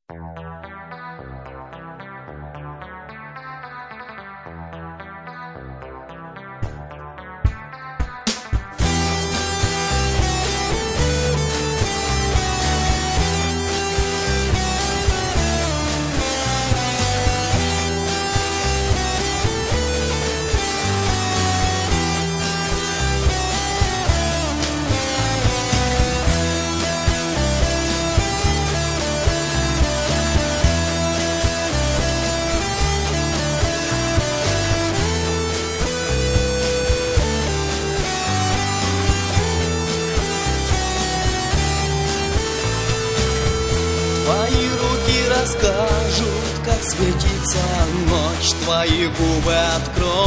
Твои руки расскажут, как светится ночь, твои губы откроют